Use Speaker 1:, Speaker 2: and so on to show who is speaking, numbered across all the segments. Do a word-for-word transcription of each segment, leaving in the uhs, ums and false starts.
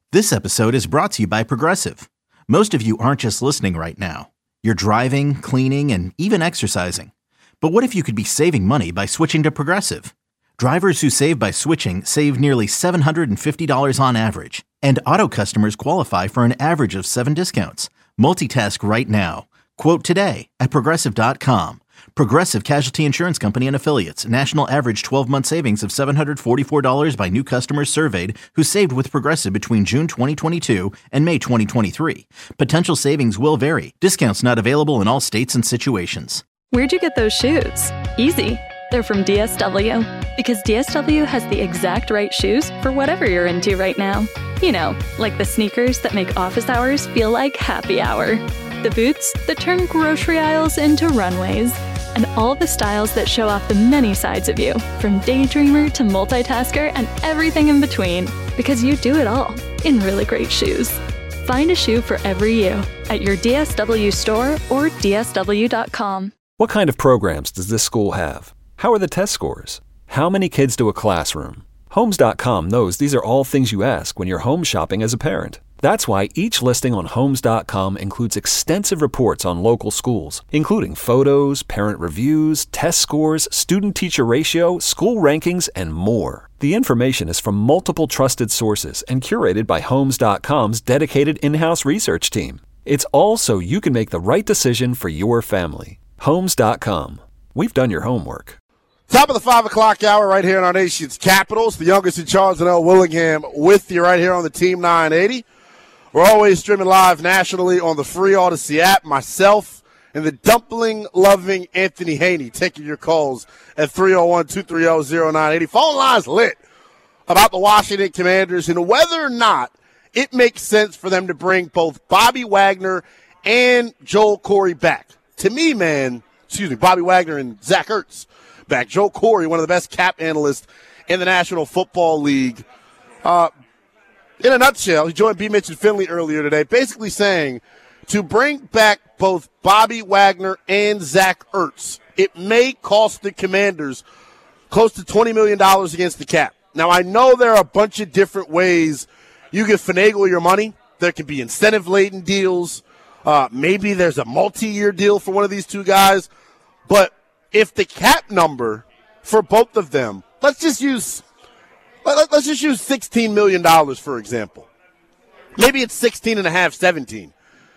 Speaker 1: This episode is brought to you by Progressive. Most of you aren't just listening right now. You're driving, cleaning, and even exercising. But what if you could be saving money by switching to Progressive? Drivers who save by switching save nearly seven hundred fifty dollars on average. And auto customers qualify for an average of seven discounts. Multitask right now. Quote today at Progressive dot com. Progressive Casualty Insurance Company and Affiliates. National average twelve-month savings of seven hundred forty-four dollars by new customers surveyed who saved with Progressive between June twenty twenty-two and May twenty twenty-three. Potential savings will vary. Discounts not available in all states and situations.
Speaker 2: Where'd you get those shoes? Easy. They're from D S W. Because D S W has the exact right shoes for whatever you're into right now. You know, like the sneakers that make office hours feel like happy hour. The boots that turn grocery aisles into runways. And all the styles that show off the many sides of you, from daydreamer to multitasker and everything in between, because you do it all in really great shoes. Find a shoe for every you at your D S W store or D S W dot com.
Speaker 3: What kind of programs does this school have? How are the test scores? How many kids do a classroom? Homes dot com knows these are all things you ask when you're home shopping as a parent. That's why each listing on Homes dot com includes extensive reports on local schools, including photos, parent reviews, test scores, student-teacher ratio, school rankings, and more. The information is from multiple trusted sources and curated by Homes dot com's dedicated in-house research team. It's all so you can make the right decision for your family. Homes dot com. We've done your homework.
Speaker 4: Top of the five o'clock hour right here in our nation's capitals. The youngest in charge, L. Willingham, with you right here on the Team nine eighty. We're always streaming live nationally on the free Odyssey app. Myself and the dumpling-loving Anthony Haney taking your calls at three oh one, two three oh, oh nine eight oh. Phone lines lit about the Washington Commanders and whether or not it makes sense for them to bring both Bobby Wagner and Joel Corey back. To me, man, excuse me, Bobby Wagner and Zach Ertz back. Joel Corey, one of the best cap analysts in the National Football League. Uh, In a nutshell, he joined B. Mitch and Finley earlier today, basically saying to bring back both Bobby Wagner and Zach Ertz, it may cost the Commanders close to twenty million dollars against the cap. Now, I know there are a bunch of different ways you can finagle your money. There can be incentive-laden deals. Uh, maybe there's a multi-year deal for one of these two guys. But if the cap number for both of them, let's just use – Let's just use sixteen million dollars, for example. Maybe it's sixteen and a half, seventeen.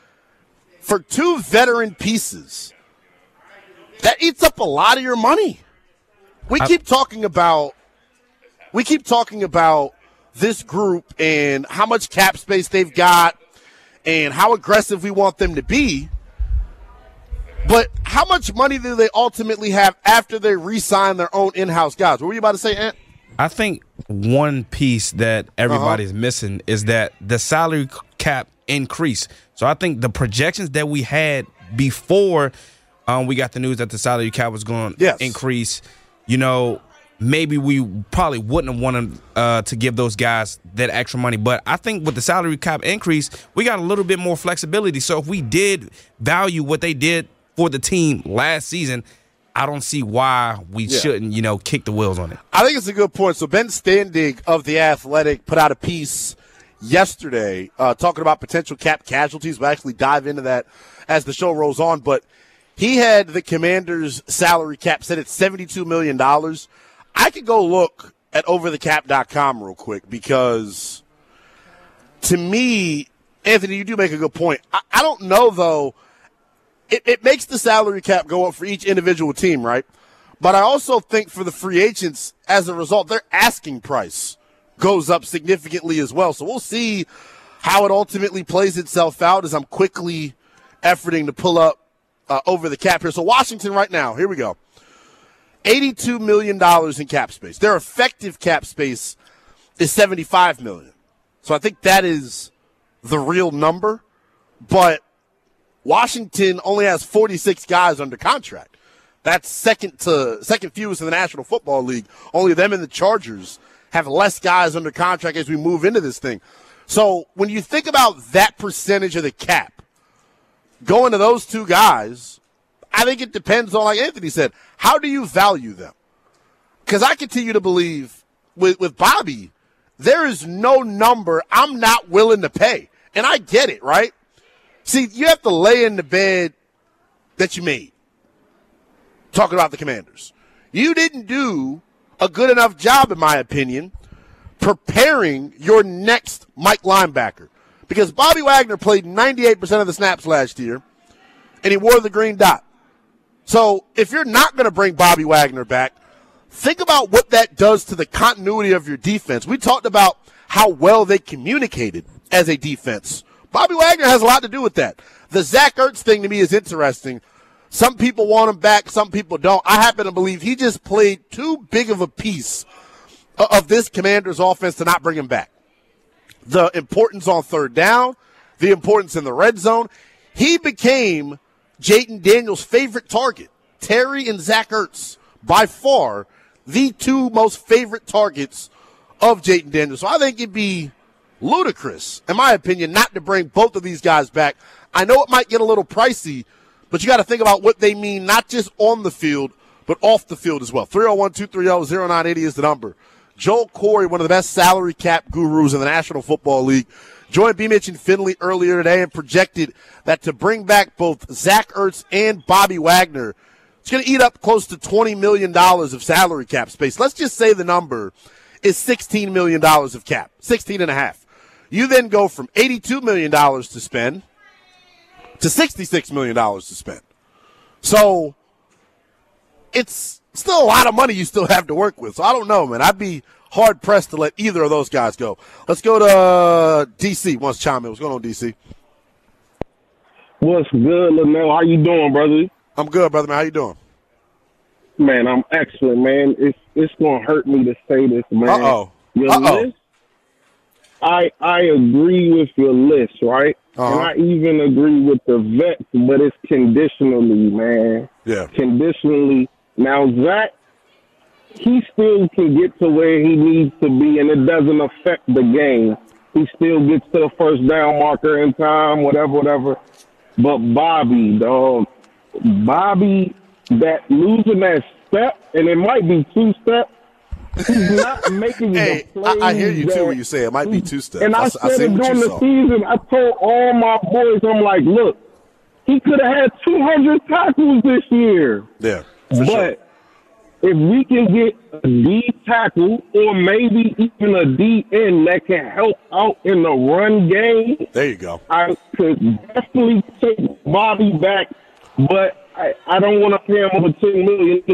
Speaker 4: For two veteran pieces, that eats up a lot of your money. We I, keep talking about, we keep talking about this group and how much cap space they've got and how aggressive we want them to be. But how much money do they ultimately have after they re-sign their own in-house guys? What were you about to say, Ant?
Speaker 5: I think one piece that everybody's
Speaker 4: uh-huh.
Speaker 5: missing is that the salary cap increase. So I think the projections that we had before um, we got the news that the salary cap was going to
Speaker 4: yes.
Speaker 5: increase, you know, maybe we probably wouldn't have wanted uh, to give those guys that extra money. But I think with the salary cap increase, we got a little bit more flexibility. So if we did value what they did for the team last season, I don't see why we yeah. shouldn't, you know, kick the wheels on it.
Speaker 4: I think it's a good point. So Ben Standig of The Athletic put out a piece yesterday uh, talking about potential cap casualties. We'll actually dive into that as the show rolls on. But he had the Commanders' salary cap set at seventy-two million dollars. I could go look at over the cap dot com real quick because, to me, Anthony, you do make a good point. I, I don't know, though. It, it makes the salary cap go up for each individual team, right? But I also think for the free agents, as a result, their asking price goes up significantly as well. So we'll see how it ultimately plays itself out as I'm quickly efforting to pull up uh, over the cap here. So Washington right now, here we go. eighty-two million dollars in cap space. Their effective cap space is seventy-five million dollars. So I think that is the real number. But Washington only has forty-six guys under contract. That's second to second fewest in the National Football League. Only them and the Chargers have less guys under contract as we move into this thing. So when you think about that percentage of the cap going to those two guys, I think it depends on, like Anthony said, how do you value them? Because I continue to believe with, with Bobby there is no number I'm not willing to pay. And I get it, right? See, you have to lay in the bed that you made. Talking about the Commanders. You didn't do a good enough job, in my opinion, preparing your next Mike linebacker. Because Bobby Wagner played ninety-eight percent of the snaps last year, and he wore the green dot. So if you're not going to bring Bobby Wagner back, think about what that does to the continuity of your defense. We talked about how well they communicated as a defense. Bobby Wagner has a lot to do with that. The Zach Ertz thing to me is interesting. Some people want him back, some people don't. I happen to believe he just played too big of a piece of this Commanders offense to not bring him back. The importance on third down, the importance in the red zone. He became Jayden Daniels' favorite target. Terry and Zach Ertz, by far, the two most favorite targets of Jayden Daniels. So I think it'd be ludicrous, in my opinion, not to bring both of these guys back. I know it might get a little pricey, but you got to think about what they mean, not just on the field, but off the field as well. three oh one, two three oh, oh nine eight oh is the number. Joel Corey, one of the best salary cap gurus in the National Football League, joined B. Mitch and Finley earlier today and projected that to bring back both Zach Ertz and Bobby Wagner, it's going to eat up close to twenty million dollars of salary cap space. Let's just say the number is sixteen million dollars of cap, sixteen and a half. You then go from eighty-two million dollars to spend to sixty-six million dollars to spend. So it's still a lot of money you still have to work with. So I don't know, man. I'd be hard-pressed to let either of those guys go. Let's go to uh, D C. Wants to chime in. What's going on, D C?
Speaker 6: What's good, Linnell? How you doing, brother?
Speaker 4: I'm good, brother, man. How you doing?
Speaker 6: Man, I'm excellent, man. It's it's going to hurt me to say this, man.
Speaker 4: Uh-oh.
Speaker 6: Your
Speaker 4: Uh-oh.
Speaker 6: list, I, I agree with your list, right?
Speaker 4: Uh-huh.
Speaker 6: And I even agree with the vets, but it's conditionally, man.
Speaker 4: Yeah.
Speaker 6: Conditionally. Now, Zach, he still can get to where he needs to be, and it doesn't affect the game. He still gets to the first down marker in time, whatever, whatever. But Bobby, dog, Bobby, that losing that step, and it might be two steps, he's not making
Speaker 4: Hey,
Speaker 6: the plays
Speaker 4: I, I hear you, too,
Speaker 6: that-
Speaker 4: when you say it might be two steps.
Speaker 6: And I,
Speaker 4: I,
Speaker 6: said
Speaker 4: I see
Speaker 6: it
Speaker 4: what
Speaker 6: during
Speaker 4: you
Speaker 6: the
Speaker 4: saw.
Speaker 6: season. I told all my boys, I'm like, look, he could have had two hundred tackles this year.
Speaker 4: Yeah, for
Speaker 6: But
Speaker 4: sure.
Speaker 6: if we can get a D tackle or maybe even a D end that can help out in the run game,
Speaker 4: There you go.
Speaker 6: I could definitely take Bobby back, but I, I don't want to pay him over ten million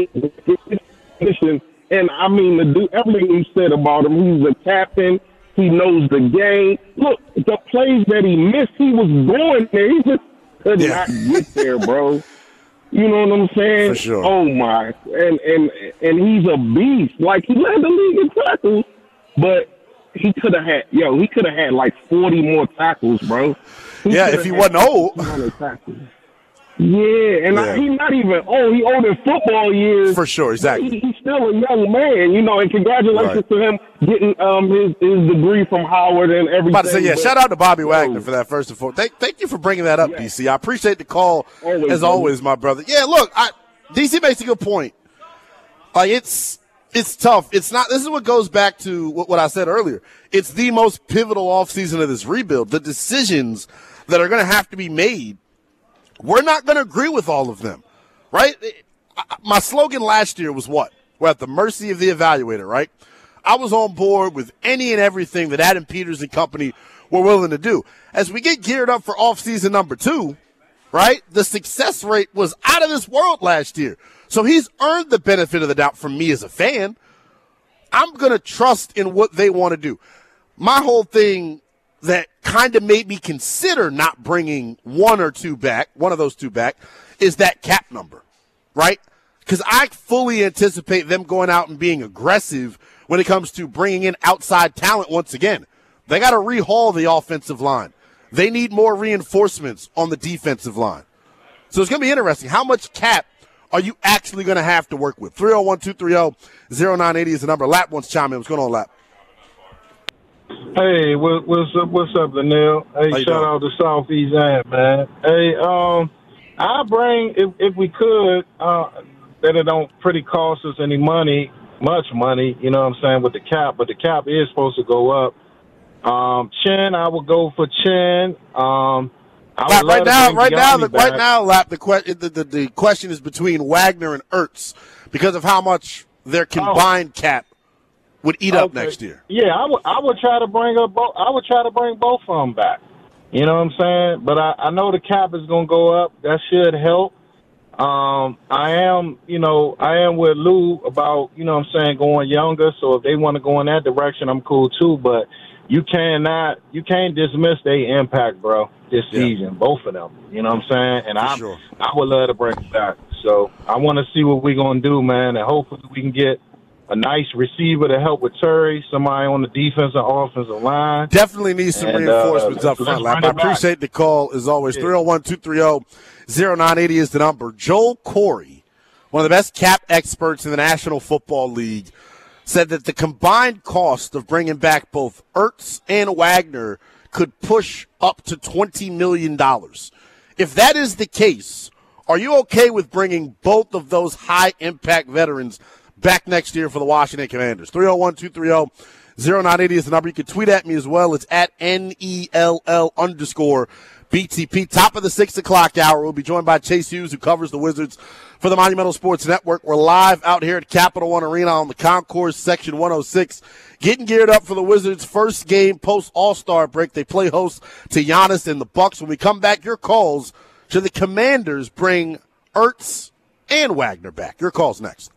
Speaker 6: dollars. And I mean, to do everything you said about him, he's a captain. He knows the game. Look, the plays that he missed, he was going there. He just could
Speaker 4: Yeah.
Speaker 6: not get there, bro. You know what I'm saying?
Speaker 4: For sure.
Speaker 6: Oh my! And and and he's a beast. Like, he led the league in tackles, but he could have had yo. He could have had like forty more tackles, bro. He
Speaker 4: Yeah,
Speaker 6: coulda
Speaker 4: if he
Speaker 6: had
Speaker 4: wasn't old.
Speaker 6: two hundred tackles. Yeah, and
Speaker 4: Yeah.
Speaker 6: I, he's not even old. He old in football years.
Speaker 4: For sure, exactly.
Speaker 6: He, he's still a young man, you know. And congratulations
Speaker 4: Right.
Speaker 6: to him getting um his, his degree from Howard and everything.
Speaker 4: I'm about to say, yeah,
Speaker 6: but-
Speaker 4: shout out to Bobby Wagner
Speaker 6: Yo.
Speaker 4: for that first and foremost. Thank, thank you for bringing that up,
Speaker 6: Yeah.
Speaker 4: D C. I appreciate the call,
Speaker 6: Always,
Speaker 4: as
Speaker 6: brother.
Speaker 4: always, my brother. Yeah, look, I, D C makes a good point. Like, it's it's tough. It's not. This is what goes back to what, what I said earlier. It's the most pivotal offseason of this rebuild. The decisions that are going to have to be made, we're not going to agree with all of them, right? I- My slogan last year was what? We're at the mercy of the evaluator, right? I was on board with any and everything that Adam Peters and company were willing to do. As we get geared up for offseason number two, right, the success rate was out of this world last year. So he's earned the benefit of the doubt from me as a fan. I'm going to trust in what they want to do. My whole thing that kind of made me consider not bringing one or two back, one of those two back, is that cap number, right? Because I fully anticipate them going out and being aggressive when it comes to bringing in outside talent once again. They got to rehaul the offensive line. They need more reinforcements on the defensive line. So it's going to be interesting. How much cap are you actually going to have to work with? three oh one, two three oh, oh nine eight oh is the number. Lap wants to chime in. What's going on, Lap?
Speaker 7: Hey, what, what's up? What's up, Linnell? Hey,
Speaker 4: How you
Speaker 7: shout
Speaker 4: doing?
Speaker 7: out to Southeast Ant, man. Hey, um, I bring if if we could, uh, that it don't pretty cost us any money. much money, you know what I'm saying, with the cap, but the cap is supposed to go up. Um, Chin, I would go for Chin. Um, I would
Speaker 4: right now, right now, the,
Speaker 7: back.
Speaker 4: right now, Lap, the, que- the, the, the question is between Wagner and Ertz because of how much their combined oh. cap would eat okay. up next year.
Speaker 7: Yeah, I would, I would try to bring up both. I would try to bring both of them back. You know what I'm saying? But I, I know the cap is going to go up. That should help. Um, I am, you know, I am with Lou about, you know what I'm saying, going younger. So if they want to go in that direction, I'm cool too. But you cannot, you can't dismiss their impact, bro, this yeah. season, both of them. You know what I'm saying? And I, sure. I would love to bring it back. So I want to see what we're going to do, man. And hopefully we can get a nice receiver to help with Terry, somebody on the defensive and offensive line.
Speaker 4: Definitely needs some and, reinforcements uh, up front. I appreciate the call, as always. Yeah. three oh one, two three oh, oh nine eight oh is the number. Joel Corey, one of the best cap experts in the National Football League, said that the combined cost of bringing back both Ertz and Wagner could push up to twenty million dollars. If that is the case, are you okay with bringing both of those high-impact veterans back next year for the Washington Commanders? three oh one, two three oh, oh nine eight oh is the number. You can tweet at me as well. It's at N E L L underscore B T P. Top of the six o'clock hour. We'll be joined by Chase Hughes, who covers the Wizards for the Monumental Sports Network. We're live out here at Capital One Arena on the Concourse, Section one oh six, getting geared up for the Wizards' first game post All-Star break. They play host to Giannis and the Bucks. When we come back, your calls. Should the Commanders bring Ertz and Wagner back? Your calls next.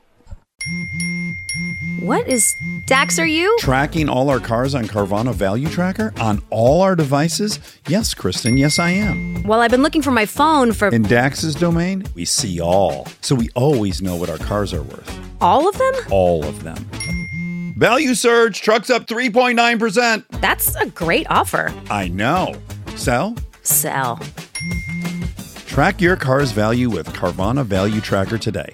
Speaker 8: What is Dax, are you?
Speaker 9: Tracking all our cars on Carvana Value Tracker on all our devices? Yes, Kristen, yes I am.
Speaker 8: Well, I've been looking for my phone for...
Speaker 9: In Dax's domain, we see all. So we always know what our cars are worth.
Speaker 8: All of them?
Speaker 9: All of them. Value surge, trucks up three point nine percent.
Speaker 8: That's a great offer.
Speaker 9: I know. Sell?
Speaker 8: Sell.
Speaker 9: Track your car's value with Carvana Value Tracker today.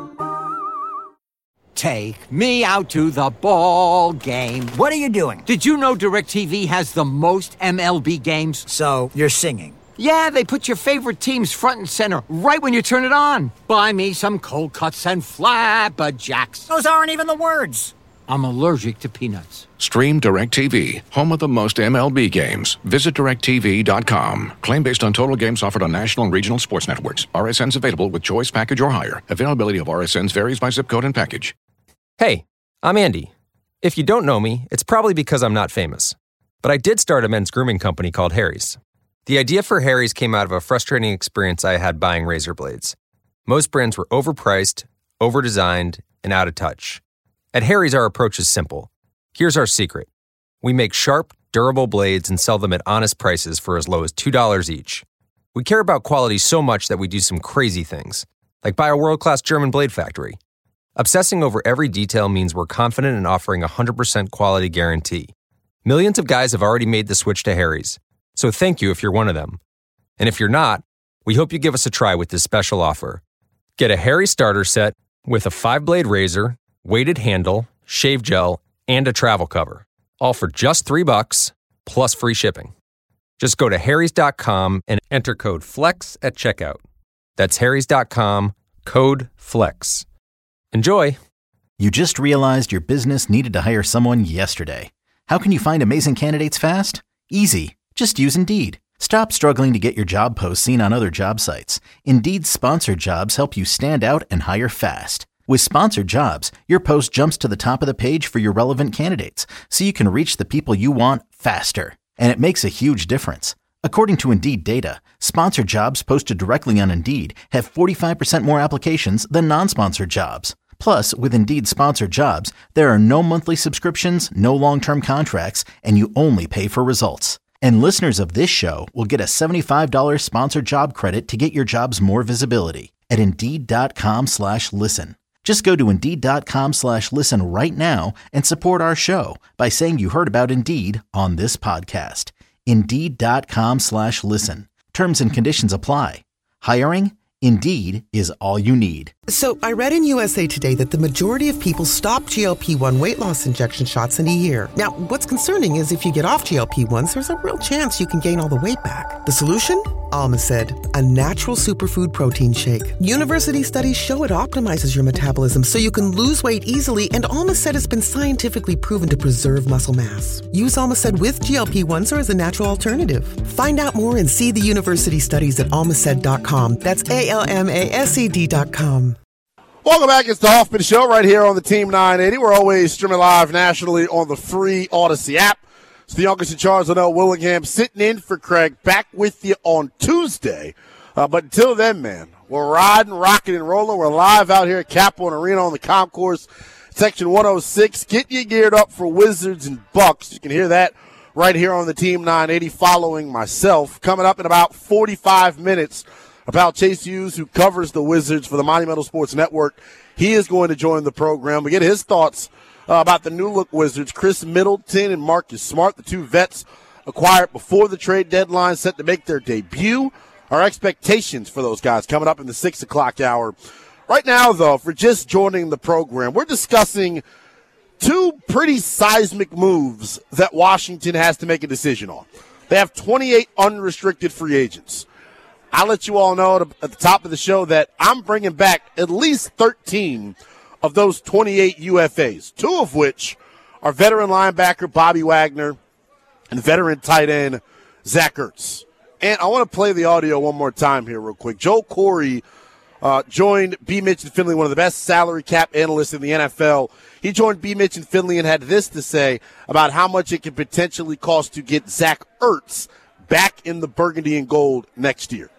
Speaker 10: Take me out to the ball game.
Speaker 11: What are you doing?
Speaker 10: Did you know DirecTV has the most M L B games?
Speaker 11: So, you're singing.
Speaker 10: Yeah, they put your favorite teams front and center right when you turn it on. Buy me some cold cuts and flapjacks.
Speaker 11: Those aren't even the words.
Speaker 10: I'm allergic to peanuts.
Speaker 12: Stream DirecTV, home of the most M L B games. Visit direct T V dot com. Claim based on total games offered on national and regional sports networks. R S Ns available with choice package or higher. Availability of R S Ns varies by zip code and package.
Speaker 13: Hey, I'm Andy. If you don't know me, it's probably because I'm not famous. But I did start a men's grooming company called Harry's. The idea for Harry's came out of a frustrating experience I had buying razor blades. Most brands were overpriced, overdesigned, and out of touch. At Harry's, our approach is simple. Here's our secret. We make sharp, durable blades and sell them at honest prices for as low as two dollars each. We care about quality so much that we do some crazy things, like buy a world-class German blade factory. Obsessing over every detail means we're confident in offering a one hundred percent quality guarantee. Millions of guys have already made the switch to Harry's, so thank you if you're one of them. And if you're not, we hope you give us a try with this special offer. Get a Harry's starter set with a five-blade razor, weighted handle, shave gel, and a travel cover, all for just three bucks plus free shipping. Just go to harrys dot com and enter code FLEX at checkout. That's harrys dot com, code FLEX. Enjoy!
Speaker 1: You just realized your business needed to hire someone yesterday. How can you find amazing candidates fast? Easy. Just use Indeed. Stop struggling to get your job posts seen on other job sites. Indeed's sponsored jobs help you stand out and hire fast. With sponsored jobs, your post jumps to the top of the page for your relevant candidates, so you can reach the people you want faster. And it makes a huge difference. According to Indeed data, sponsored jobs posted directly on Indeed have forty-five percent more applications than non-sponsored jobs. Plus, with Indeed sponsored jobs, there are no monthly subscriptions, no long-term contracts, and you only pay for results. And listeners of this show will get a seventy-five dollars sponsored job credit to get your jobs more visibility at Indeed dot com slash listen. Just go to Indeed dot com slash listen right now and support our show by saying you heard about Indeed on this podcast. Indeed dot com slash listen. Terms and conditions apply. Hiring? Indeed is all you need.
Speaker 14: So I read in U S A Today that the majority of people stop G L P one weight loss injection shots in a year. Now, what's concerning is if you get off G L P ones, there's a real chance you can gain all the weight back. The solution? Almacid, a natural superfood protein shake. University studies show it optimizes your metabolism so you can lose weight easily, and Almacid has been scientifically proven to preserve muscle mass. Use Almacid with G L P ones or as a natural alternative. Find out more and see the university studies at almacid dot com. That's A L M A S E D dot com.
Speaker 4: Welcome back. It's the Hoffman Show right here on the Team nine eighty. We're always streaming live nationally on the free Odyssey app. It's the youngest in charge, Linnell Willingham, sitting in for Craig. Back with you on Tuesday. Uh, but until then, man, we're riding, rocking, and rolling. We're live out here at Capital Arena on the Concourse, Section one oh six. Get you geared up for Wizards and Bucks. You can hear that right here on the Team nine eighty following myself. Coming up in about forty-five minutes about Chase Hughes, who covers the Wizards for the Monumental Sports Network. He is going to join the program. We get his thoughts Uh, about the new-look Wizards. Chris Middleton and Marcus Smart, the two vets acquired before the trade deadline, set to make their debut. Our expectations for those guys coming up in the six o'clock hour. Right now, though, for just joining the program, we're discussing two pretty seismic moves that Washington has to make a decision on. They have twenty-eight unrestricted free agents. I'll let you all know at the top of the show that I'm bringing back at least thirteen of those twenty-eight U F As, two of which are veteran linebacker Bobby Wagner and veteran tight end Zach Ertz. And I want to play the audio one more time here real quick. Joe Corey uh, joined B. Mitch and Finley, one of the best salary cap analysts in the N F L. He joined B. Mitch and Finley and had this to say about how much it could potentially cost to get Zach Ertz back in the burgundy and gold next year.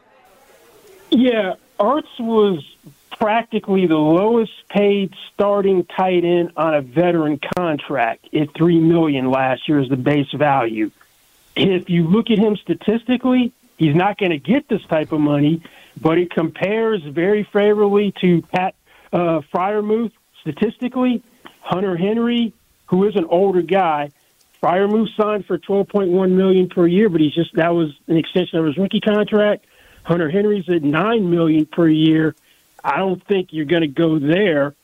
Speaker 15: Yeah, Ertz was practically the lowest paid starting tight end on a veteran contract at three million dollars last year as the base value. If you look at him statistically, he's not going to get this type of money, but it compares very favorably to Pat uh, Freiermuth statistically. Hunter Henry, who is an older guy, Freiermuth signed for twelve point one million dollars per year, but he's just that was an extension of his rookie contract. Hunter Henry's at nine million dollars per year. I don't think you're going to go there.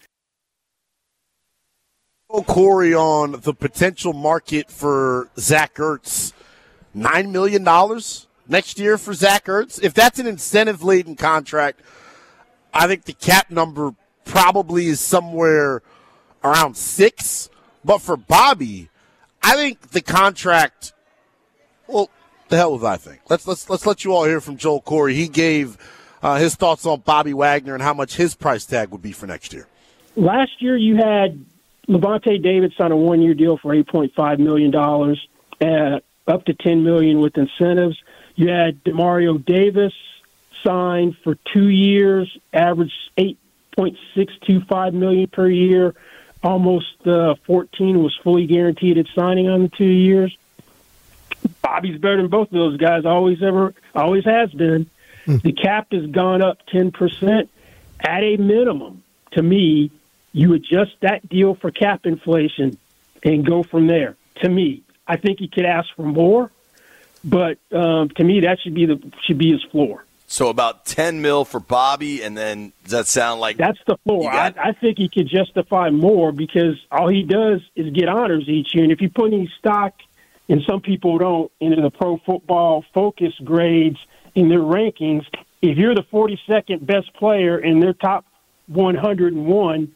Speaker 4: Corey on the potential market for Zach Ertz, nine million dollars next year for Zach Ertz. If that's an incentive-laden contract, I think the cap number probably is somewhere around six. But for Bobby, I think the contract, well, the hell with I think. Let's let's let's let you all hear from Joel Corey. He gave Uh, his thoughts on Bobby Wagner and how much his price tag would be for next year.
Speaker 15: Last year you had Levante David sign a one-year deal for eight point five million dollars, uh, up to ten million dollars with incentives. You had DeMario Davis signed for two years, average eight point six two five million dollars per year. Almost uh, fourteen was fully guaranteed at signing on the two years. Bobby's better than both of those guys, always ever, always has been. The cap has gone up ten percent. At a minimum, to me, you adjust that deal for cap inflation and go from there. To me, I think he could ask for more, but um, to me, that should be the should be his floor.
Speaker 16: So about ten mil for Bobby, and then does that sound like
Speaker 15: that's the floor?
Speaker 16: got-
Speaker 15: I, I think he could justify more because all he does is get honors each year. And if you put any stock, and some people don't, into the Pro Football Focus grades in their rankings, if you're the forty-second best player in their top one hundred one,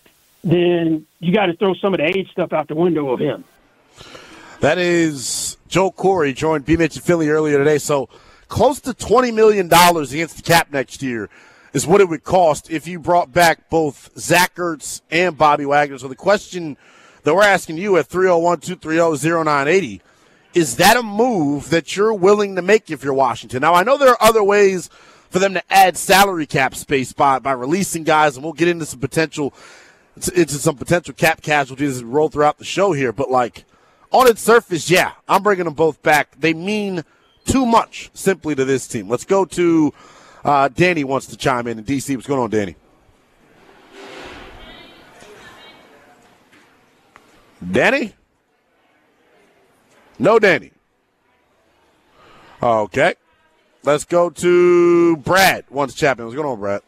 Speaker 15: then you got to throw some of the age stuff out the window of him.
Speaker 4: That is Joe Corey, joined B. Mitch and Philly earlier today. So close to twenty million dollars against the cap next year is what it would cost if you brought back both Zach Ertz and Bobby Wagner. So the question that we're asking you at three oh one, two three oh, oh nine eight oh, is that a move that you're willing to make if you're Washington? Now, I know there are other ways for them to add salary cap space by, by releasing guys, and we'll get into some potential into some potential cap casualties as we roll throughout the show here. But, like, on its surface, yeah, I'm bringing them both back. They mean too much simply to this team. Let's go to uh, Danny wants to chime in in D C. What's going on, Danny? Danny? No, Danny. Okay. Let's go to Brad. Wants to chime in. What's going on, Brad?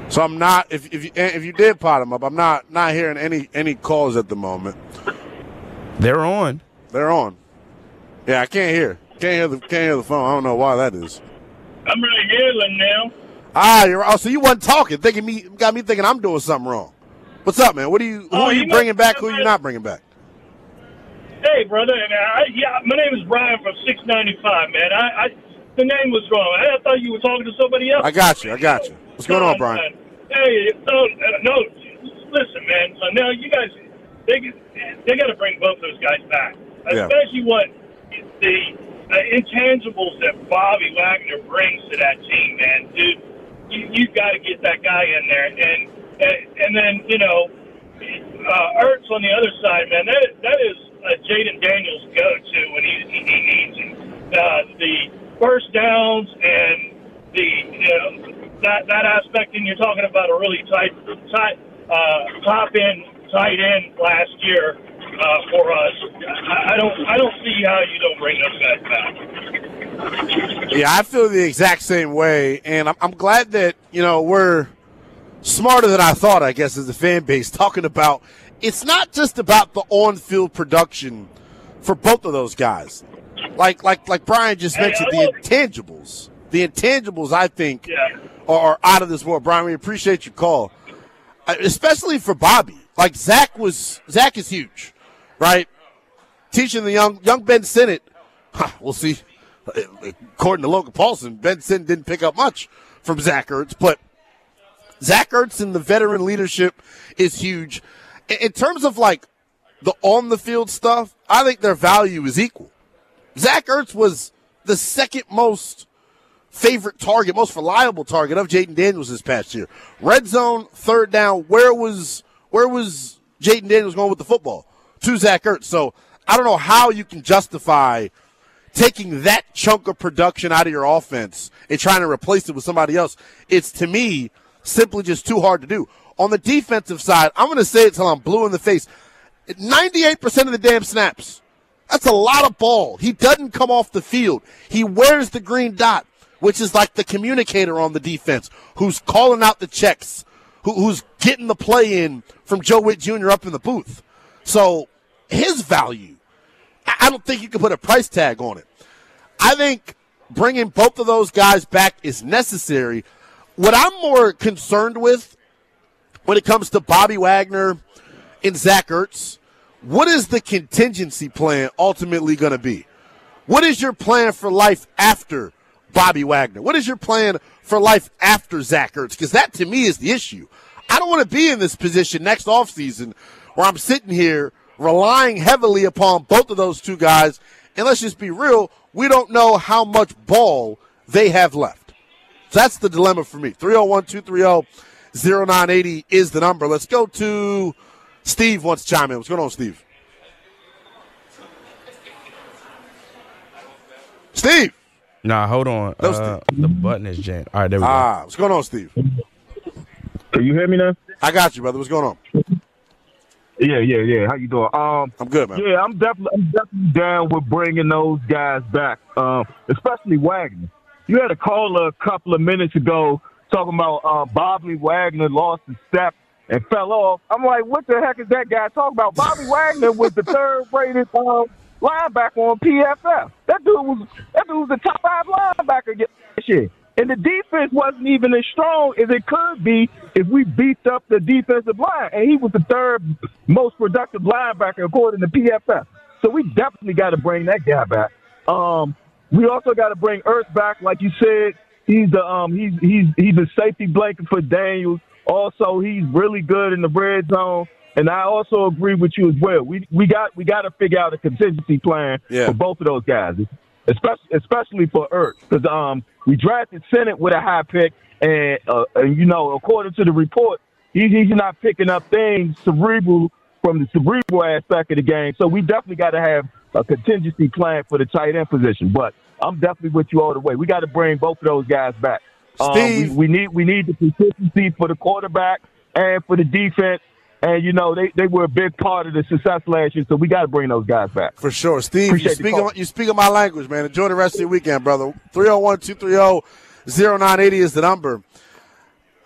Speaker 4: So I'm not. If if you, if you did pot him up, I'm not not hearing any any calls at the moment.
Speaker 5: They're on.
Speaker 4: They're on. Yeah, I can't hear. Can't hear the can't hear the phone. I don't know why that is.
Speaker 17: I'm right here now.
Speaker 4: Ah, you're oh, so you wasn't talking, thinking me got me thinking I'm doing something wrong. What's up, man? What are you? Who
Speaker 17: Oh,
Speaker 4: are you
Speaker 17: you
Speaker 4: bringing
Speaker 17: know-
Speaker 4: back? Who are you not bringing back?
Speaker 17: Hey, brother. And I, yeah, my name is Brian from six ninety-five, man. I, I the name was wrong. I, I thought you were talking to somebody else.
Speaker 4: I got you. I got you. What's going on, Brian?
Speaker 17: Man. Hey, no, no, listen, man. So now you guys, they they got to bring both those guys back,
Speaker 4: Yeah.
Speaker 17: especially what the uh, intangibles that Bobby Wagner brings to that team, man. Dude, you you got to get that guy in there, and and, and then you know, uh, Ertz on the other side, man. That that is uh, Jaden Daniels' go-to when he he, he needs it. Uh, the first downs and the you know, that that aspect, and you're talking about a really tight, tight uh, top end, tight end last year uh, for us. I, I don't I don't see how you don't bring those guys back.
Speaker 4: Yeah, I feel the exact same way, and I'm, I'm glad that you know we're smarter than I thought. I guess as a fan base, talking about it's not just about the on-field production for both of those guys. Like like like Brian just
Speaker 17: Hey,
Speaker 4: mentioned,
Speaker 17: I
Speaker 4: the
Speaker 17: will-
Speaker 4: intangibles. The intangibles, I think,
Speaker 17: Yeah.
Speaker 4: are out of this world. Brian, we appreciate your call, Uh, especially for Bobby. Like Zach was, Zach is huge, right? Teaching the young young Ben Sinnott. Huh, we'll see. According to Logan Paulson, Ben Sinnott didn't pick up much from Zach Ertz, but Zach Ertz and the veteran leadership is huge. In, in terms of like the on the field stuff, I think their value is equal. Zach Ertz was the second most favorite target, most reliable target of Jaden Daniels this past year. Red zone, third down. Where was where was Jaden Daniels going with the football? To Zach Ertz. So I don't know how you can justify taking that chunk of production out of your offense and trying to replace it with somebody else. It's, to me, simply just too hard to do. On the defensive side, I'm going to say it till I'm blue in the face. ninety-eight percent of the damn snaps. That's a lot of ball. He doesn't come off the field. He wears the green dot, which is like the communicator on the defense, who's calling out the checks, who, who's getting the play in from Joe Witt Junior up in the booth. So his value, I I don't think you can put a price tag on it. I think bringing both of those guys back is necessary. What I'm more concerned with when it comes to Bobby Wagner and Zach Ertz, what is the contingency plan ultimately going to be? What is your plan for life after Bobby Wagner? What is your plan for life after Zach Ertz? Because that, to me, is the issue. I don't want to be in this position next offseason where I'm sitting here relying heavily upon both of those two guys, and let's just be real, we don't know how much ball they have left. So that's the dilemma for me. three oh one, two three oh, oh nine eight oh is the number. Let's go to Steve wants to chime in. What's going on, Steve? Steve!
Speaker 5: Nah, hold on.
Speaker 4: No,
Speaker 5: uh, the button is jammed. All right, there we go.
Speaker 4: Ah, what's going on, Steve?
Speaker 18: Can you hear me now?
Speaker 4: I got you, brother. What's going on?
Speaker 18: Yeah, yeah, yeah. How you doing? Um,
Speaker 4: I'm good, man.
Speaker 18: Yeah, I'm definitely, I'm definitely down with bringing those guys back, um, especially Wagner. You had a caller a couple of minutes ago talking about uh, Bobby Wagner lost his step and fell off. I'm like, what the heck is that guy talking about? Bobby Wagner was the third-rated uh, linebacker on P F F. That dude was that dude was the top five linebacker this year. And the defense wasn't even as strong as it could be if we beefed up the defensive line. And he was the third most productive linebacker according to P F F. So we definitely got to bring that guy back. Um, we also got to bring Ertz back, like you said. He's the um he's he's he's a safety blanket for Daniels. Also, he's really good in the red zone. And I also agree with you as well. We we got we got to figure out a contingency plan
Speaker 4: yeah.
Speaker 18: for both of those guys, especially especially for Ertz, because um we drafted Sinnott with a high pick, and, uh, and you know according to the report, he, he's not picking up things cerebral from the cerebral aspect of the game. So we definitely got to have a contingency plan for the tight end position. But I'm definitely with you all the way. We got to bring both of those guys back.
Speaker 4: Steve,
Speaker 18: um, we, we need we need the consistency for the quarterback and for the defense. And, you know, they, they were a big part of the success last year, so we got to bring those guys back.
Speaker 4: For sure. Steve, you
Speaker 18: Appreciate
Speaker 4: speak, of, you speak of my language, man. Enjoy the rest of your weekend, brother. three oh one, two three oh, oh nine eight oh is the number.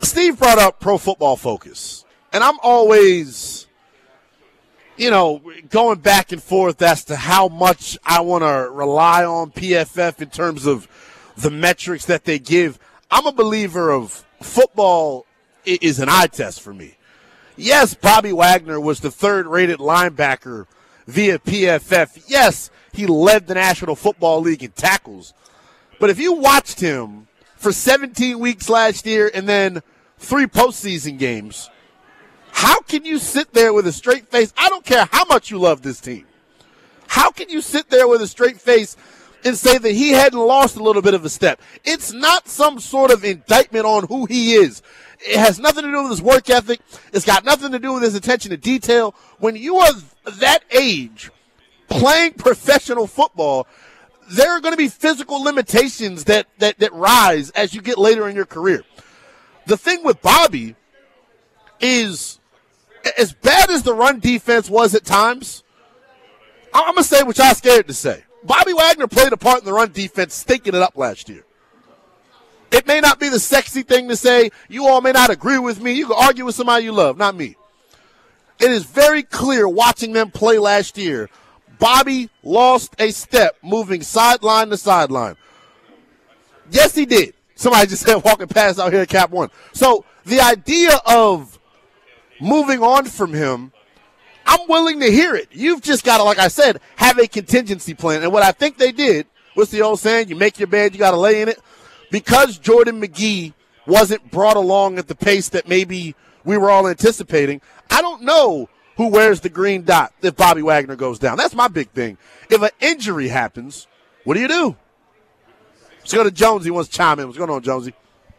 Speaker 4: Steve brought up Pro Football Focus, and I'm always, you know, going back and forth as to how much I want to rely on P F F in terms of the metrics that they give. I'm a believer of football is an eye test for me. Yes, Bobby Wagner was the third-rated linebacker via P F F. Yes, he led the National Football League in tackles. But if you watched him for seventeen weeks last year and then three postseason games, how can you sit there with a straight face? I don't care how much you love this team. How can you sit there with a straight face and say that he hadn't lost a little bit of a step? It's not some sort of indictment on who he is. It has nothing to do with his work ethic. It's got nothing to do with his attention to detail. When you are that age playing professional football, there are going to be physical limitations that, that, that rise as you get later in your career. The thing with Bobby is, as bad as the run defense was at times, I'm going to say what y'all scared to say. Bobby Wagner played a part in the run defense, stinking it up last year. It may not be the sexy thing to say. You all may not agree with me. You can argue with somebody you love, not me. It is very clear watching them play last year. Bobby lost a step moving sideline to sideline. Yes, he did. Somebody just said walking past out here at Cap One. So the idea of moving on from him, I'm willing to hear it. You've just got to, like I said, have a contingency plan. And what I think they did, what's the old saying? You make your bed, you got to lay in it. Because Jordan McGee wasn't brought along at the pace that maybe we were all anticipating, I don't know who wears the green dot if Bobby Wagner goes down. That's my big thing. If an injury happens, what do you do? Let's go to Jonesy. He wants to chime in. What's going on, Jonesy?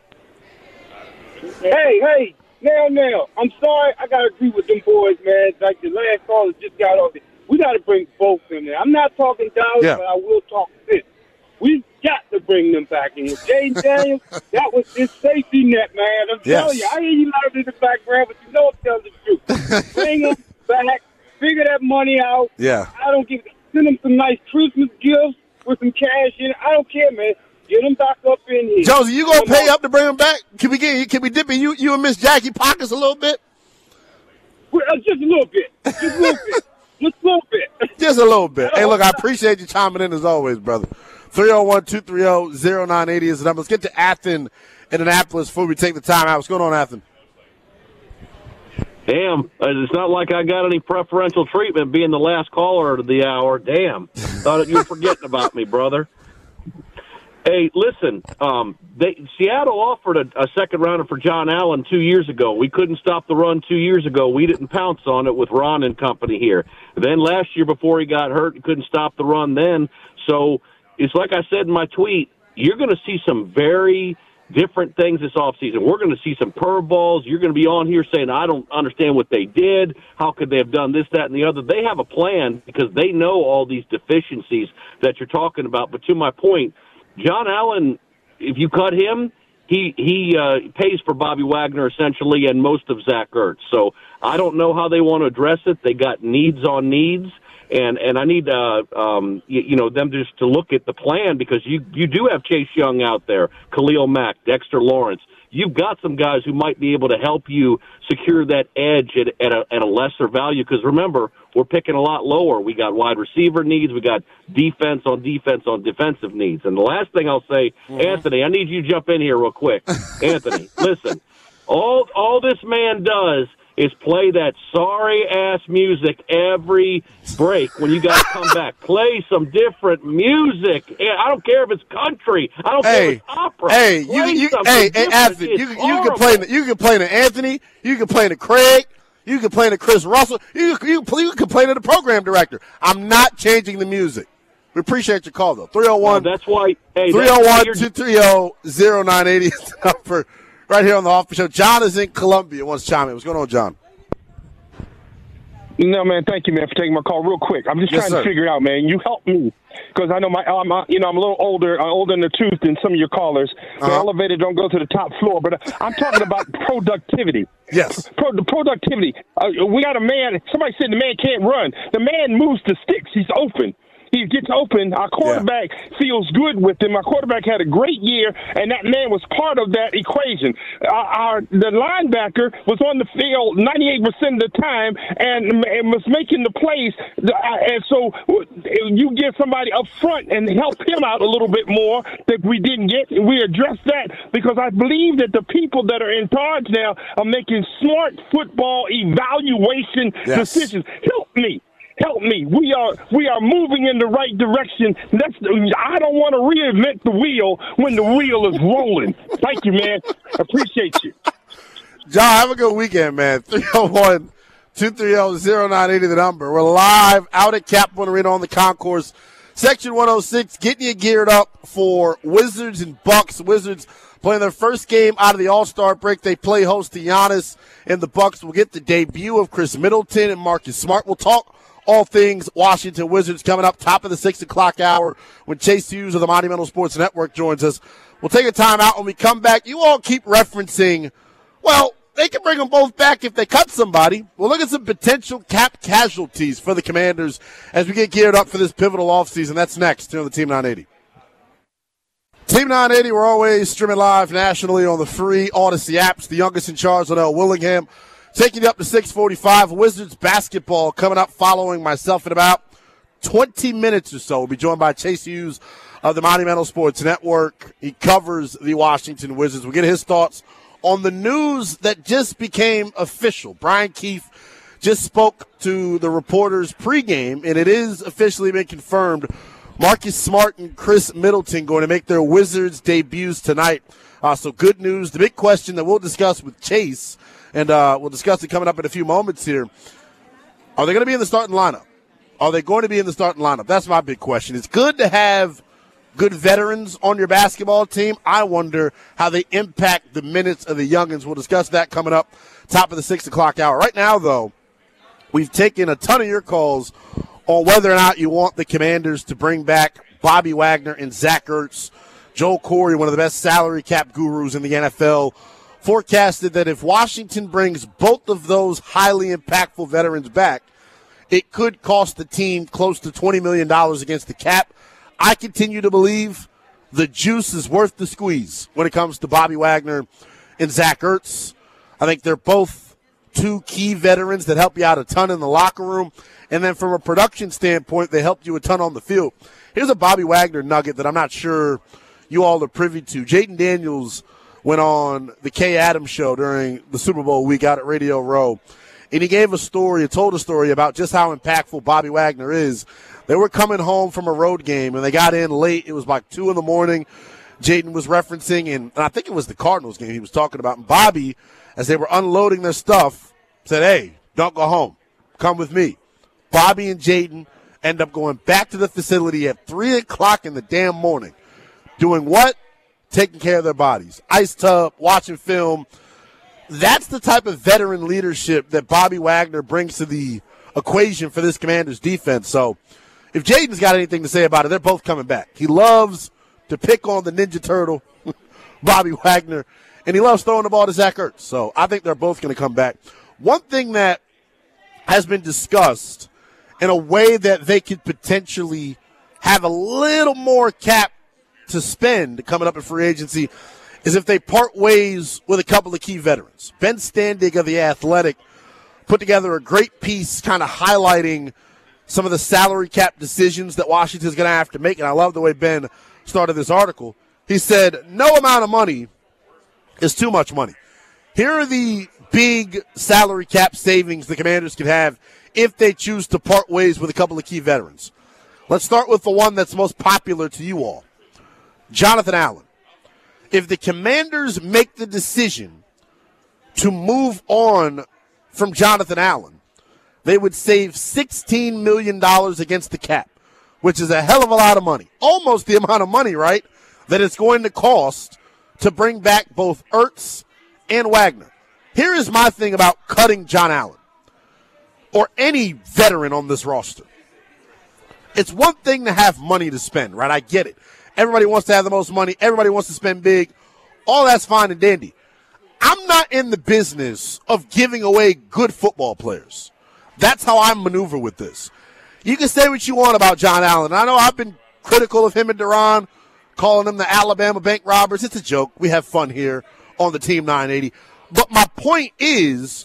Speaker 19: Hey, hey, now, now. I'm sorry. I got to agree with them boys, man. Like the last caller just got off it. We got to bring both in there. I'm not talking dollars, yeah. but I will talk this. We've got to bring them back in. Jaden Daniels, that was his safety net, man. I'm
Speaker 4: yes.
Speaker 19: telling you. I hear you loud in the background, but you know I'm telling the truth. Bring them back. Figure that money out.
Speaker 4: Yeah.
Speaker 19: I don't give. Send them some nice Christmas gifts with some cash in it. I don't care, man. Get them back up in here.
Speaker 4: Josie, you gonna pay up to bring them back? Can we get? Can we dip in you? You and Miss Jackie pockets a little bit?
Speaker 19: Well, uh, just a little bit. Just a little bit. Just a little bit.
Speaker 4: Just a little bit. Hey, look, I appreciate you chiming in as always, brother. three oh one, two three oh, oh nine eight oh is the number. Let's get to Athen in Annapolis before we take the time out. What's going on, Athen?
Speaker 20: Damn, it's not like I got any preferential treatment being the last caller of the hour. Damn. Thought you were forgetting about me, brother. Hey, listen, um, they, Seattle offered a, a second rounder for John Allen two years ago. We couldn't stop the run two years ago. We didn't pounce on it with Ron and company here. Then last year before he got hurt, he couldn't stop the run then. So it's like I said in my tweet, you're going to see some very different things this offseason. We're going to see some curveballs. You're going to be on here saying, I don't understand what they did. How could they have done this, that, and the other? They have a plan because they know all these deficiencies that you're talking about. But to my point, John Allen, if you cut him, he he uh, pays for Bobby Wagner essentially and most of Zach Ertz. So I don't know how they want to address it. They got needs on needs, and and I need uh, um, you, you know them just to look at the plan because you you do have Chase Young out there, Khalil Mack, Dexter Lawrence. You've got some guys who might be able to help you secure that edge at, at, a, at a lesser value. Because remember, we're picking a lot lower. We got wide receiver needs. We got defense on defense on defensive needs. And the last thing I'll say, mm-hmm. Anthony, I need you to jump in here real quick. Anthony, listen, all all this man does is play that sorry-ass music every break when you guys come back. Play some different music. I don't care if it's country. I don't
Speaker 4: hey,
Speaker 20: care if it's opera.
Speaker 4: Hey, you, you, hey, hey, Anthony, you, you can complain. To, you can complain to Anthony. You can complain to Craig. You can complain to Chris Russell. You, you, you can complain to the program director. I'm not changing the music. We appreciate your call, though. three oh one,
Speaker 20: well, that's why, hey,
Speaker 4: three oh one, two three oh, oh nine eight oh is the number. Right here on the Hoffman Show. John is in Columbia. Wants to chime in. What's going on, John?
Speaker 19: No, man. Thank you, man, for taking my call. Real quick, I'm just yes, trying sir. to figure it out, man. You help me because I know my, I'm, you know, I'm a little older, I'm older in the tooth than some of your callers. The uh-huh. elevator don't go to the top floor, but I'm talking about productivity.
Speaker 4: Yes,
Speaker 19: Pro, the productivity. Uh, we got a man. Somebody said the man can't run. The man moves the sticks. He's open.
Speaker 18: he gets open. Our quarterback yeah. feels good with him. Our quarterback had a great year, and that man was part of that equation. Our, our the linebacker was on the field ninety-eight percent of the time and, and was making the plays. And so you get somebody up front and help him out a little bit more that we didn't get. We addressed that because I believe that the people that are in charge now are making smart football evaluation yes. decisions. Help me. Help me. We are we are moving in the right direction. That's I don't want to reinvent the wheel when the wheel is rolling. Thank you, man. Appreciate you.
Speaker 4: John, have a good weekend, man. three oh one, two three oh, oh nine eight oh the number. We're live out at Capital Arena on the concourse. Section one oh six, getting you geared up for Wizards and Bucks. Wizards playing their first game out of the All-Star break. They play host to Giannis, and the Bucks will get the debut of Chris Middleton and Marcus Smart. We'll talk all things Washington Wizards coming up top of the six o'clock hour when Chase Hughes of the Monumental Sports Network joins us. We'll take a time out when we come back. You all keep referencing, well, they can bring them both back if they cut somebody. We'll look at some potential cap casualties for the Commanders as we get geared up for this pivotal offseason. That's next here on the Team nine eighty. Team nine eighty, we're always streaming live nationally on the free Odyssey apps. The youngest in charge, Linnell Willingham, taking you up to six forty-five. Wizards basketball coming up following myself in about twenty minutes or so. We'll be joined by Chase Hughes of the Monumental Sports Network. He covers the Washington Wizards. We'll get his thoughts on the news that just became official. Brian Keefe just spoke to the reporters pregame, and it is officially been confirmed. Marcus Smart and Chris Middleton going to make their Wizards debuts tonight. Uh, so good news. The big question that we'll discuss with Chase, and uh, we'll discuss it coming up in a few moments here, are they going to be in the starting lineup? Are they going to be in the starting lineup? That's my big question. It's good to have good veterans on your basketball team. I wonder how they impact the minutes of the youngins. We'll discuss that coming up top of the six o'clock hour. Right now, though, we've taken a ton of your calls on whether or not you want the Commanders to bring back Bobby Wagner and Zach Ertz. Joel Corey, one of the best salary cap gurus in the N F L, forecasted that if Washington brings both of those highly impactful veterans back, it could cost the team close to twenty million dollars against the cap. I continue to believe the juice is worth the squeeze when it comes to Bobby Wagner and Zach Ertz. I think they're both two key veterans that help you out a ton in the locker room. And then from a production standpoint, they help you a ton on the field. Here's a Bobby Wagner nugget that I'm not sure you all are privy to. Jayden Daniels went on the Kay Adams show during the Super Bowl week out at Radio Row. And he gave a story, he told a story about just how impactful Bobby Wagner is. They were coming home from a road game, and they got in late. It was like two in the morning. Jayden was referencing, and, and I think it was the Cardinals game he was talking about. And Bobby, as they were unloading their stuff, said, hey, don't go home. Come with me. Bobby and Jayden end up going back to the facility at three o'clock in the damn morning. Doing what? Taking care of their bodies. Ice tub, watching film. That's the type of veteran leadership that Bobby Wagner brings to the equation for this Commanders defense. So if Jayden's got anything to say about it, they're both coming back. He loves to pick on the Ninja Turtle, Bobby Wagner, and he loves throwing the ball to Zach Ertz. So I think they're both going to come back. One thing that has been discussed in a way that they could potentially have a little more cap to spend coming up in free agency is if they part ways with a couple of key veterans. Ben Standig of The Athletic put together a great piece kind of highlighting some of the salary cap decisions that Washington's going to have to make, and I love the way Ben started this article. He said, no amount of money is too much money. Here are the big salary cap savings the Commanders could have if they choose to part ways with a couple of key veterans. Let's start with the one that's most popular to you all, Jonathan Allen. If the Commanders make the decision to move on from Jonathan Allen, they would save sixteen million dollars against the cap, which is a hell of a lot of money. Almost the amount of money, right, that it's going to cost to bring back both Ertz and Wagner. Here is my thing about cutting John Allen or any veteran on this roster. It's one thing to have money to spend, right? I get it. Everybody wants to have the most money. Everybody wants to spend big. All that's fine and dandy. I'm not in the business of giving away good football players. That's how I maneuver with this. you can say what you want about John Allen. I know I've been critical of him and Duran, calling them the Alabama bank robbers. It's a joke. We have fun here on the Team nine eighty. But my point is,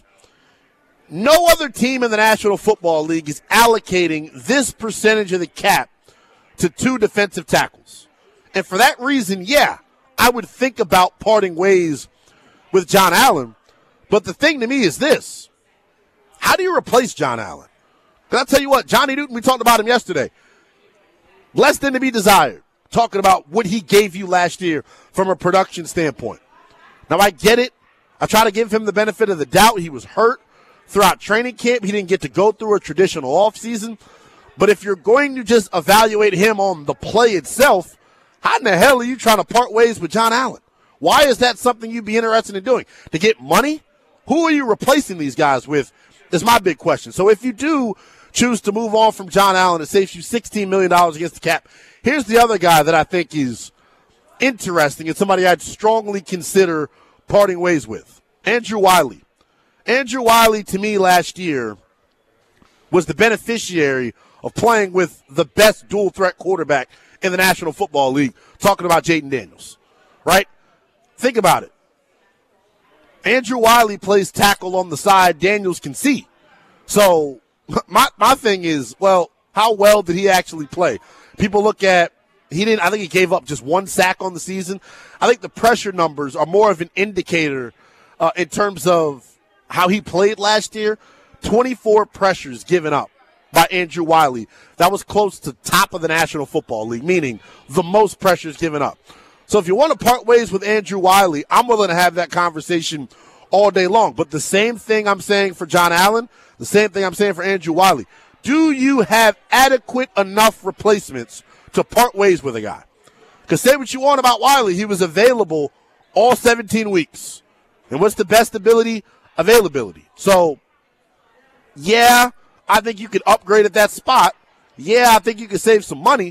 Speaker 4: no other team in the National Football League is allocating this percentage of the cap to two defensive tackles. And for that reason, yeah, I would think about parting ways with John Allen. But the thing to me is this. How do you replace John Allen? Because I'll tell you what, Johnny Newton, we talked about him yesterday. Less than to be desired. Talking about what he gave you last year from a production standpoint. Now, I get it. I try to give him the benefit of the doubt. He was hurt throughout training camp. He didn't get to go through a traditional offseason. But if you're going to just evaluate him on the play itself, how in the hell are you trying to part ways with John Allen? Why is that something you'd be interested in doing? To get money? Who are you replacing these guys with is my big question. So if you do choose to move on from John Allen, it saves you sixteen million dollars against the cap. Here's the other guy that I think is interesting and somebody I'd strongly consider parting ways with. Andrew Wiley. Andrew Wiley, to me, last year was the beneficiary of playing with the best dual-threat quarterback in the National Football League, talking about Jayden Daniels, right? Think about it. Andrew Wiley plays tackle on the side. Daniels can see. So my my thing is, well, how well did he actually play? People look at, he didn't, I think he gave up just one sack on the season. I think the pressure numbers are more of an indicator uh, in terms of how he played last year. twenty-four pressures given up by Andrew Wiley. That was close to top of the National Football League, meaning the most pressures given up. So if you want to part ways with Andrew Wiley, I'm willing to have that conversation all day long. But the same thing I'm saying for John Allen, the same thing I'm saying for Andrew Wiley. Do you have adequate enough replacements to part ways with a guy? Because say what you want about Wiley, he was available all seventeen weeks. And what's the best ability? Availability. So, yeah, I think you could upgrade at that spot. Yeah, I think you could save some money.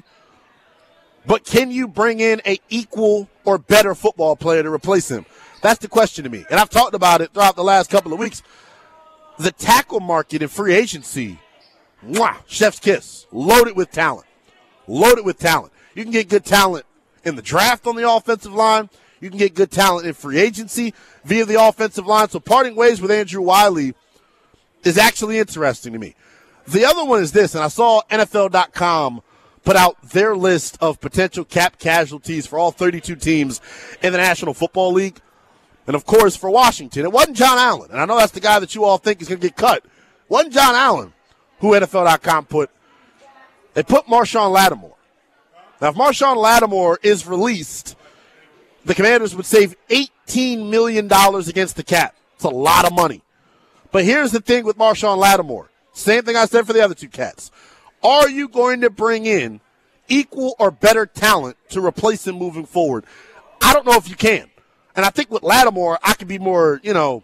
Speaker 4: But can you bring in a equal or better football player to replace him? That's the question to me. And I've talked about it throughout the last couple of weeks. The tackle market in free agency, mwah, chef's kiss, loaded with talent. Loaded with talent. You can get good talent in the draft on the offensive line. You can get good talent in free agency via the offensive line. So parting ways with Andrew Wiley is actually interesting to me. The other one is this, and I saw N F L dot com put out their list of potential cap casualties for all thirty-two teams in the National Football League. And, of course, for Washington, it wasn't John Allen. And I know that's the guy that you all think is going to get cut. It wasn't John Allen who N F L dot com put. They put Marshawn Lattimore. Now, if Marshawn Lattimore is released, the Commanders would save eighteen million dollars against the cap. It's a lot of money. But here's the thing with Marshawn Lattimore. Same thing I said for the other two cats. Are you going to bring in equal or better talent to replace him moving forward? I don't know if you can. And I think with Lattimore, I could be more, you know,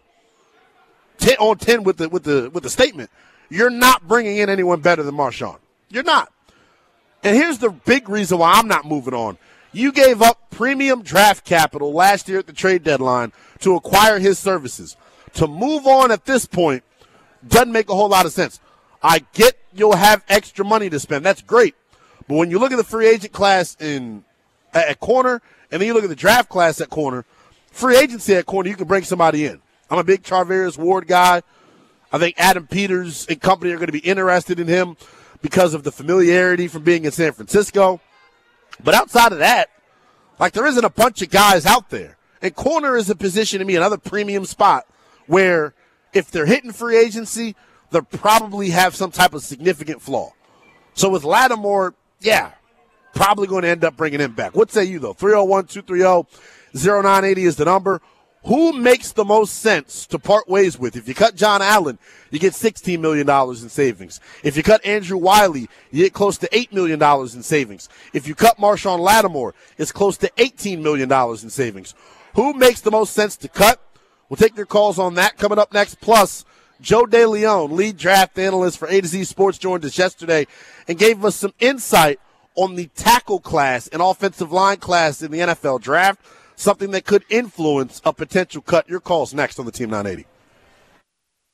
Speaker 4: ten on ten with the with the with the statement. You're not bringing in anyone better than Marshawn. You're not. And here's the big reason why I'm not moving on. You gave up premium draft capital last year at the trade deadline to acquire his services. To move on at this point doesn't make a whole lot of sense. I get you'll have extra money to spend. That's great. But when you look at the free agent class in at corner, and then you look at the draft class at corner, free agency at corner, you can bring somebody in. I'm a big Charvarius Ward guy. I think Adam Peters and company are going to be interested in him because of the familiarity from being in San Francisco. But outside of that, like there isn't a bunch of guys out there. And corner is a position to me, another premium spot where if they're hitting free agency, they'll probably have some type of significant flaw. So with Lattimore, yeah, probably going to end up bringing him back. What say you, though? three oh one, two three oh, oh nine eight oh is the number. Who makes the most sense to part ways with? If you cut John Allen, you get sixteen million dollars in savings. If you cut Andrew Wiley, you get close to eight million dollars in savings. If you cut Marshawn Lattimore, it's close to eighteen million dollars in savings. Who makes the most sense to cut? We'll take your calls on that coming up next. Plus, Joe DeLeon, lead draft analyst for A to Z Sports, joined us yesterday and gave us some insight on the tackle class and offensive line class in the N F L draft, something that could influence a potential cut. Your calls next on the Team nine eighty.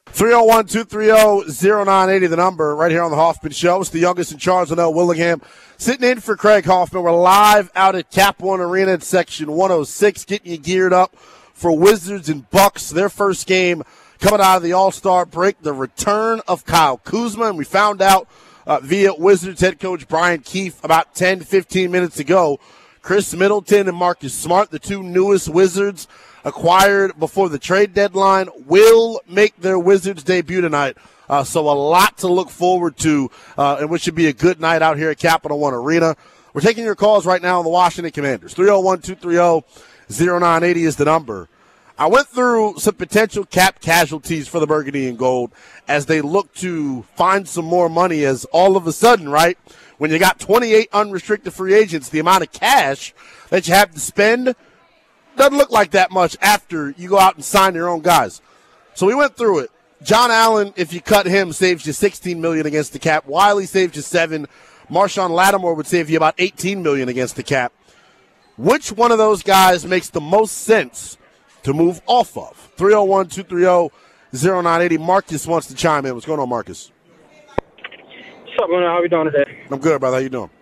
Speaker 4: three oh one, two three oh, oh nine eight oh, the number, right here on the Hoffman Show. It's the youngest in charge, Linnell Willingham, sitting in for Craig Hoffman. We're live out at Cap One Arena in Section one oh six, getting you geared up for Wizards and Bucks, their first game coming out of the All-Star break, the return of Kyle Kuzma. And we found out uh, via Wizards head coach Brian Keefe about ten to fifteen minutes ago, Chris Middleton and Marcus Smart, the two newest Wizards acquired before the trade deadline, will make their Wizards debut tonight. Uh, so a lot to look forward to, uh, and which should be a good night out here at Capital One Arena. We're taking your calls right now on the Washington Commanders. three oh one, two three oh, oh nine eight oh is the number. I went through some potential cap casualties for the Burgundy and Gold as they look to find some more money, as all of a sudden, right, when you got twenty-eight unrestricted free agents, the amount of cash that you have to spend doesn't look like that much after you go out and sign your own guys. So we went through it. John Allen, if you cut him, saves you sixteen million dollars against the cap. Wiley saves you seven. Marshawn Lattimore would save you about eighteen million dollars against the cap. Which one of those guys makes the most sense to move off of? three oh one, two three oh, oh nine eight oh. Marcus wants to chime in. What's going on, Marcus?
Speaker 21: What's up, man? How are you doing today?
Speaker 4: I'm good, brother. How you doing?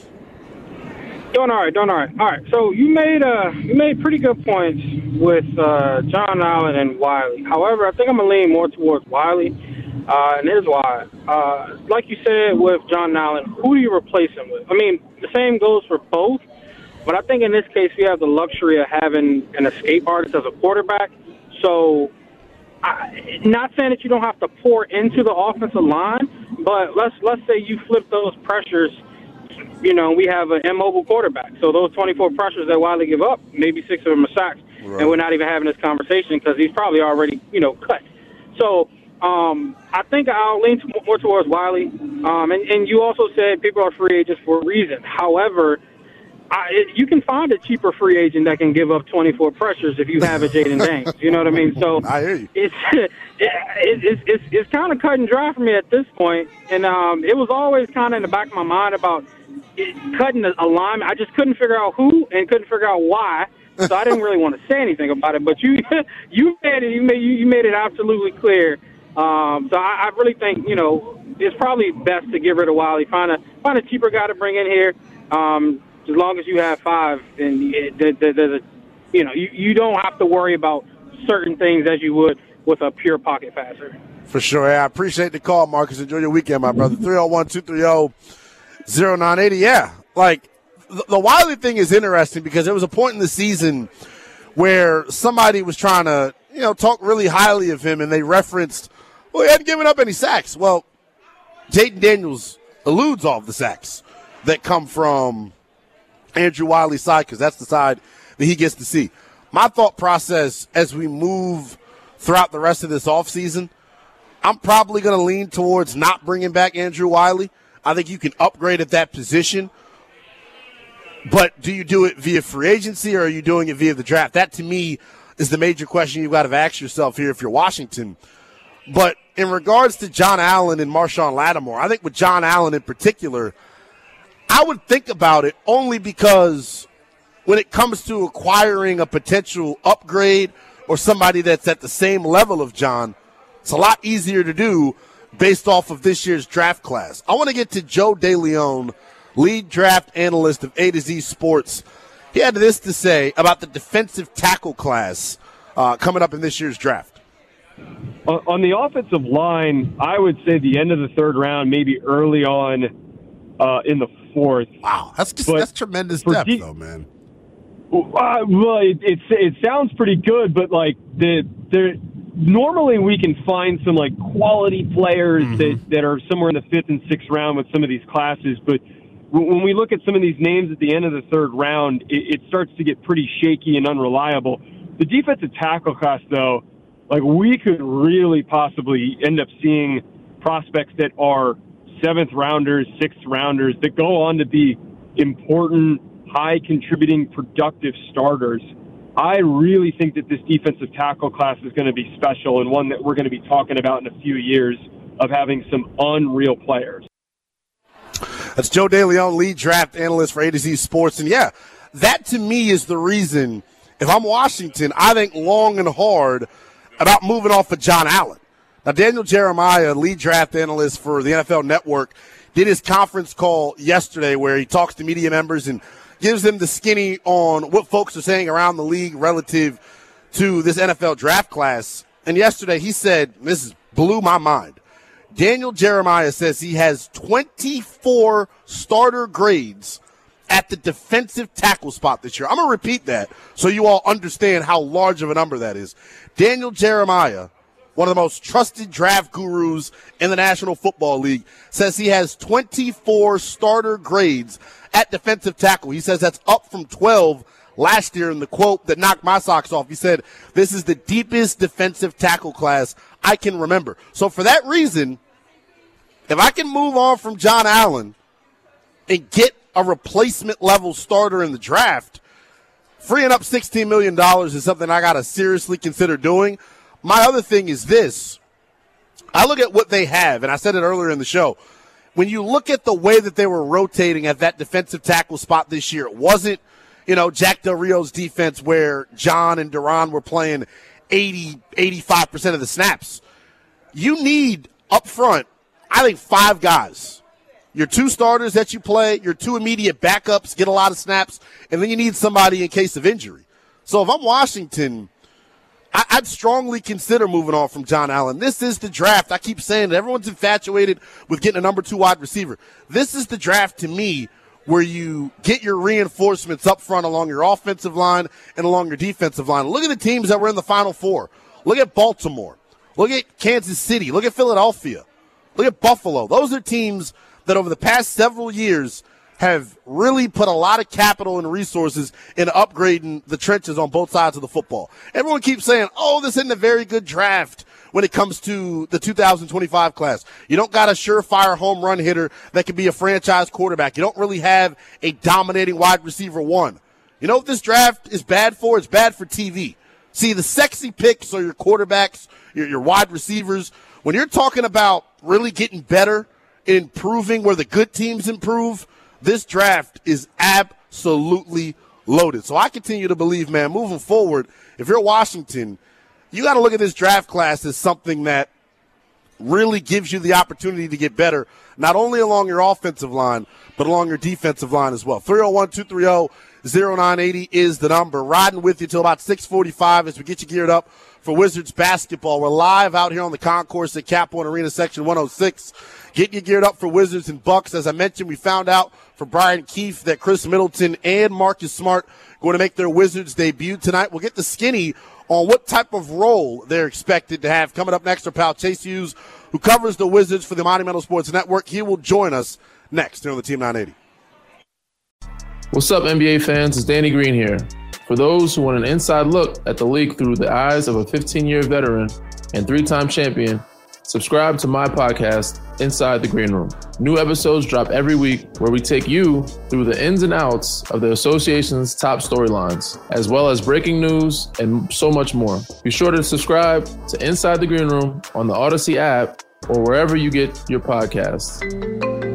Speaker 21: Doing all right, doing all right. All right, so you made uh, you made pretty good points with uh, John Allen and Wiley. However, I think I'm going to lean more towards Wiley, uh, and here's why. Uh, like you said with John Allen, who do you replace him with? I mean, the same goes for both, but I think in this case we have the luxury of having an escape artist as a quarterback. So I, not saying that you don't have to pour into the offensive line, but let's let's say you flip those pressures. You know, we have an immobile quarterback. So those twenty-four pressures that Wiley give up, maybe six of them are sacks. Right. And we're not even having this conversation because he's probably already, you know, cut. So um, I think I'll lean more towards Wiley. Um, and, and you also said people are free agents for a reason. However, I, it, you can find a cheaper free agent that can give up twenty-four pressures if you have a Jaden Daniels. You know what I mean? So
Speaker 4: I hear you.
Speaker 21: It's it, it, it's it's it's kind of cut and dry for me at this point. And um, it was always kind of in the back of my mind about it, cutting a line. I just couldn't figure out who and couldn't figure out why. So I didn't really want to say anything about it. But you you made it you made you, you made it absolutely clear. Um, so I, I really think you know it's probably best to get rid of Wiley. Find a find a cheaper guy to bring in here. Um, As long as you have five, and there's a, you know, you, you don't have to worry about certain things as you would with a pure pocket passer.
Speaker 4: For sure. Yeah, I appreciate the call, Marcus. Enjoy your weekend, my brother. three oh one, two three oh, oh nine eight oh. Yeah, like the, the Wiley thing is interesting because there was a point in the season where somebody was trying to, you know, talk really highly of him, and they referenced, well, he hadn't given up any sacks. Well, Jaden Daniels eludes all of the sacks that come from Andrew Wiley's side, because that's the side that he gets to see. My thought process as we move throughout the rest of this offseason, I'm probably going to lean towards not bringing back Andrew Wiley. I think you can upgrade at that position. But do you do it via free agency or are you doing it via the draft? That, to me, is the major question you've got to ask yourself here if you're Washington. But in regards to John Allen and Marshawn Lattimore, I think with John Allen in particular, I would think about it only because when it comes to acquiring a potential upgrade or somebody that's at the same level of John, it's a lot easier to do based off of this year's draft class. I want to get to Joe DeLeon, lead draft analyst of A to Z Sports. He had this to say about the defensive tackle class uh, coming up in this year's draft.
Speaker 22: On the offensive line, I would say the end of the third round, maybe early on uh, in the fourth.
Speaker 4: Wow, that's just, that's tremendous depth, de- though, man.
Speaker 22: Uh, well, it, it it sounds pretty good, but like the there normally we can find some like quality players mm-hmm. that, that are somewhere in the fifth and sixth round with some of these classes. But when we look at some of these names at the end of the third round, it, it starts to get pretty shaky and unreliable. The defensive tackle class, though, like we could really possibly end up seeing prospects that are seventh rounders, sixth rounders that go on to be important, high contributing, productive starters. I really think that this defensive tackle class is going to be special and one that we're going to be talking about in a few years of having some unreal players.
Speaker 4: That's Joe DeLeon, lead draft analyst for A to Z Sports. And yeah, that to me is the reason, if I'm Washington, I think long and hard about moving off of John Allen. Now, Daniel Jeremiah, lead draft analyst for the N F L Network, did his conference call yesterday where he talks to media members and gives them the skinny on what folks are saying around the league relative to this N F L draft class. And yesterday he said, this is, blew my mind, Daniel Jeremiah says he has twenty-four starter grades at the defensive tackle spot this year. I'm going to repeat that so you all understand how large of a number that is. Daniel Jeremiah, one of the most trusted draft gurus in the National Football League, says he has twenty-four starter grades at defensive tackle. He says that's up from twelve last year, in the quote that knocked my socks off. He said, this is the deepest defensive tackle class I can remember. So for that reason, if I can move on from John Allen and get a replacement level starter in the draft, freeing up sixteen million dollars is something I got to seriously consider doing. My other thing is this. I look at what they have, and I said it earlier in the show. When you look at the way that they were rotating at that defensive tackle spot this year, it wasn't, you know, Jack Del Rio's defense where John and Duran were playing eighty, eighty-five percent of the snaps. You need up front, I think, five guys. Your two starters that you play, your two immediate backups get a lot of snaps, and then you need somebody in case of injury. So if I'm Washington, I- I'd strongly consider moving on from John Allen. This is the draft. I keep saying that everyone's infatuated with getting a number two wide receiver. This is the draft to me where you get your reinforcements up front along your offensive line and along your defensive line. Look at the teams that were in the Final Four. Look at Baltimore. Look at Kansas City. Look at Philadelphia. Look at Buffalo. Those are teams that over the past several years have really put a lot of capital and resources in upgrading the trenches on both sides of the football. Everyone keeps saying, oh, this isn't a very good draft when it comes to the two thousand twenty-five class. You don't got a surefire home run hitter that can be a franchise quarterback. You don't really have a dominating wide receiver one. You know what this draft is bad for? It's bad for T V. See, the sexy picks are your quarterbacks, your, your wide receivers. When you're talking about really getting better, improving where the good teams improve, this draft is absolutely loaded. So I continue to believe, man, moving forward, if you're Washington, you got to look at this draft class as something that really gives you the opportunity to get better, not only along your offensive line, but along your defensive line as well. three oh one, two three oh, oh nine eight oh is the number. Riding with you till about six forty-five as we get you geared up for Wizards basketball. We're live out here on the concourse at Cap One Arena, section one oh six. Getting you geared up for Wizards and Bucks. As I mentioned, we found out from Brian Keefe that Chris Middleton and Marcus Smart going to make their Wizards debut tonight. We'll get the skinny on what type of role they're expected to have. Coming up next, our pal Chase Hughes, who covers the Wizards for the Monumental Sports Network. He will join us next here on the Team nine eighty.
Speaker 2: What's up, N B A fans? It's Danny Green here. For those who want an inside look at the league through the eyes of a fifteen-year veteran and three-time champion, subscribe to my podcast, Inside the Green Room. New episodes drop every week where we take you through the ins and outs of the association's top storylines, as well as breaking news and so much more. Be sure to subscribe to Inside the Green Room on the Odyssey app or wherever you get your podcasts.